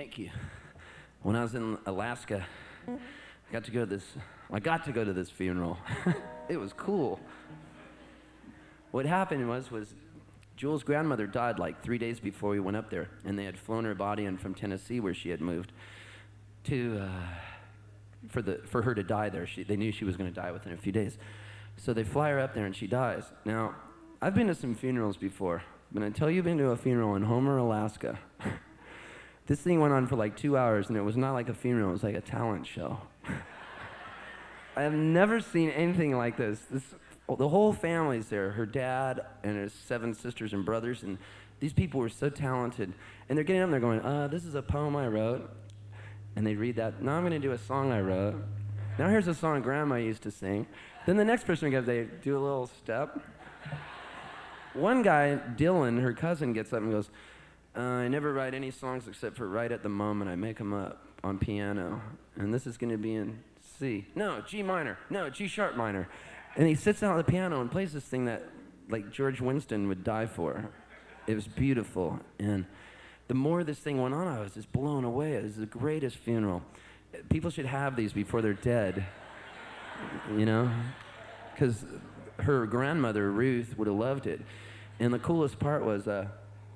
Thank you. When I was in Alaska, I got to go to this funeral. It was cool. What happened was Jules' grandmother died like 3 days before we went up there, and they had flown her body in from Tennessee, where she had moved, to for her to die there. They knew she was going to die within a few days, so they fly her up there, and she dies. Now, I've been to some funerals before, but until you've been to a funeral in Homer, Alaska, this thing went on for like 2 hours, and it was not like a funeral; it was like a talent show. I have never seen anything like this. The whole family's there, her dad and his 7 sisters and brothers, and these people were so talented. And they're getting up and they're going, this is a poem I wrote. And they read that. Now I'm going to do a song I wrote. Now here's a song Grandma used to sing. Then the next person goes, they do a little step. One guy, Dylan, her cousin, gets up and goes, I never write any songs except for right at the moment. I make them up on piano. And this is going to be in C. No, G minor. No, G sharp minor. And he sits down at the piano and plays this thing that, like, George Winston would die for. It was beautiful. And the more this thing went on, I was just blown away. It was the greatest funeral. People should have these before they're dead, you know? Because her grandmother, Ruth, would have loved it. And the coolest part was the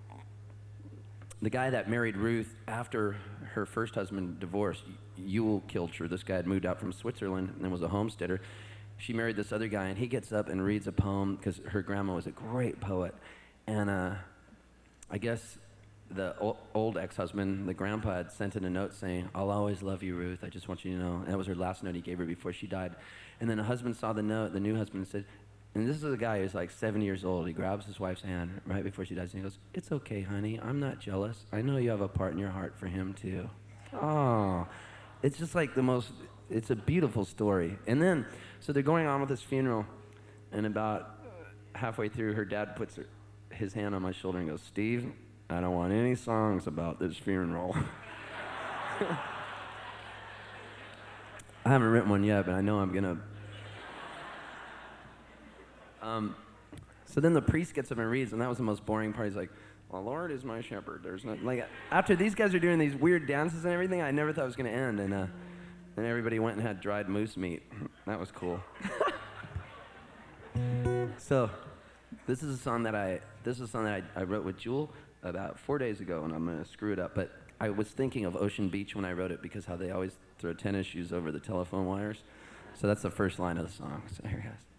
guy that married Ruth after her first husband divorced, Yule Kilcher. This guy had moved out from Switzerland and was a homesteader. She married this other guy, and he gets up and reads a poem because her grandma was a great poet. And I guess the old ex-husband, the grandpa, had sent in a note saying, I'll always love you, Ruth. I just want you to know. And that was her last note he gave her before she died. And then the husband saw the note, the new husband said, and this is a guy who's like 70 years old. He grabs his wife's hand right before she dies, and he goes, it's okay, honey. I'm not jealous. I know you have a part in your heart for him, too. Oh, it's just like it's a beautiful story. And then, so they're going on with this funeral, and about halfway through, her dad puts his hand on my shoulder and goes, Steve, I don't want any songs about this funeral. I haven't written one yet, but I know I'm gonna. So then the priest gets up and reads, and that was the most boring part. He's like, the Lord is my shepherd. There's no, like, after these guys are doing these weird dances and everything, I never thought it was gonna end, and everybody went and had dried moose meat. That was cool. So, this is a song that I wrote with Jewel about 4 days ago, and I'm gonna screw it up. But I was thinking of Ocean Beach when I wrote it because how they always throw tennis shoes over the telephone wires. So that's the first line of the song. So here it goes.